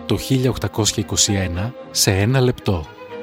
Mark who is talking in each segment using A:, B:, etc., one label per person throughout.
A: το 1821 σε 1 λεπτό.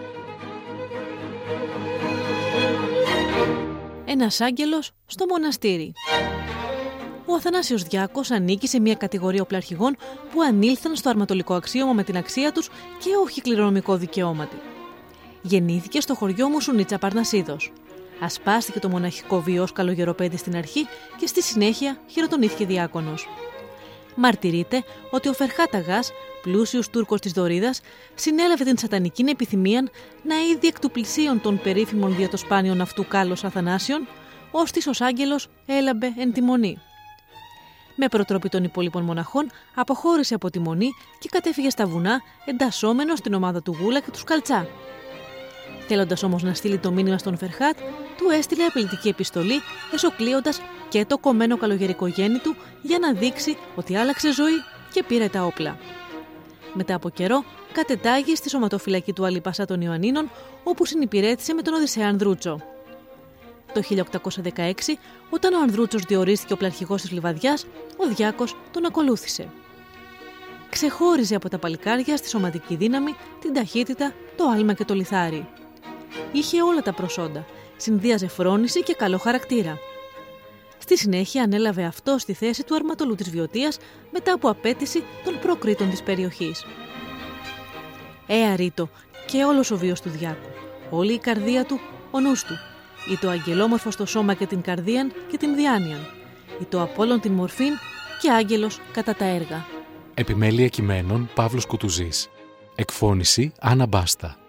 B: Ένας άγγελος στο μοναστήρι. Ο Αθανάσιος Διάκος ανήκει σε μια κατηγορία οπλαρχηγών που ανήλθαν στο αρματολικό αξίωμα με την αξία τους και όχι κληρονομικό δικαιώματι. Γεννήθηκε στο χωριό Μουσουνίτσα Παρνασίδος. Ασπάστηκε το μοναχικό βίο ως καλογεροπαίδι στην αρχή και στη συνέχεια χειροτονήθηκε διάκονος. Μαρτυρείται ότι ο Φερχάτ Αγάς, πλούσιος Τούρκος της Δωρίδας, συνέλαβε την σατανική επιθυμία να είδει εκ του πλησίον των περίφημων δια το σπάνιον αυτού κάλος Αθανάσιον, ώστις ως άγγελος έλαμπε εν τη μονή. Με προτροπή των υπόλοιπων μοναχών, αποχώρησε από τη μονή και κατέφυγε στα βουνά, εντασσόμενος στην ομάδα του Γούλα και του Σκαλτσά. Θέλοντας όμως να στείλει το μήνυμα στον Φερχάτ, του έστειλε απειλητική επιστολή, εσωκλείοντας και το κομμένο καλογερικό γέννη του για να δείξει ότι άλλαξε ζωή και πήρε τα όπλα. Μετά από καιρό, κατετάγει στη σωματοφυλακή του Αλιπασά των Ιωαννίνων, όπου συνυπηρέτησε με τον Οδυσσέα Ανδρούτσο. Το 1816, όταν ο Ανδρούτσος διορίστηκε οπλαρχηγός της Λιβαδιάς, ο Διάκος τον ακολούθησε. Ξεχώριζε από τα παλικάρια στη σωματική δύναμη, την ταχύτητα, το άλμα και το λιθάρι. Είχε όλα τα προσόντα, συνδύαζε φρόνηση και καλό χαρακτήρα. Στη συνέχεια ανέλαβε αυτό στη θέση του αρματολού της Βιωτίας μετά από απέτηση των προκρίτων της περιοχής. Αρήτο και όλος ο βίος του Διάκου, όλη η καρδία του, ο νους του, ή το αγγελόμορφο στο σώμα και την καρδίαν και την διάνοιαν, ή το απόλων την μορφήν και άγγελος κατά τα έργα.
A: Επιμέλεια κειμένων Παύλος Κουτουζής. Εκφώνηση Άννα Μπάστα.